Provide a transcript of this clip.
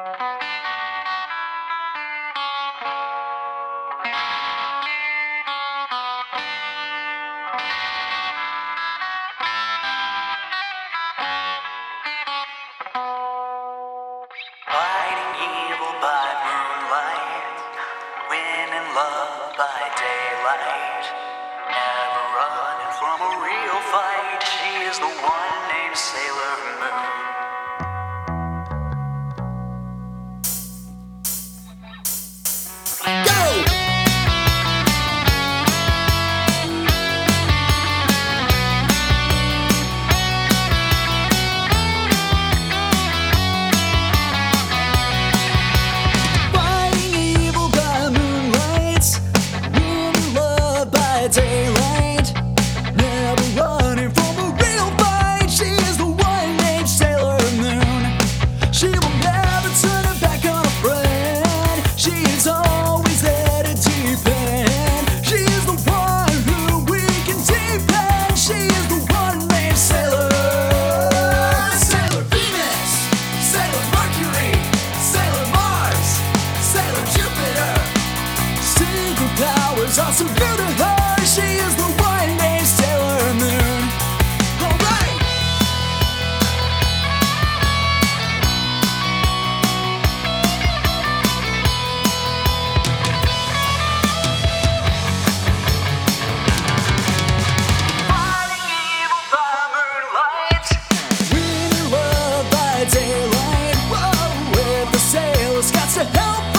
Fighting evil by moonlight, winning love by daylight. Never running from a real fight. She is the one named Sailor Moon. Daylight, never running from a real fight. She is the one named Sailor Moon. She will never turn her back on a friend. She is always there to defend. She is the one who we can depend. She is the one named Sailor. Sailor Venus, Sailor Mercury, Sailor Mars, Sailor Jupiter. Superpowers are so new to her. She is the one named Sailor Moon. Alright! Fighting evil by moonlight, Winning love by daylight. Whoa, with the sailors got to help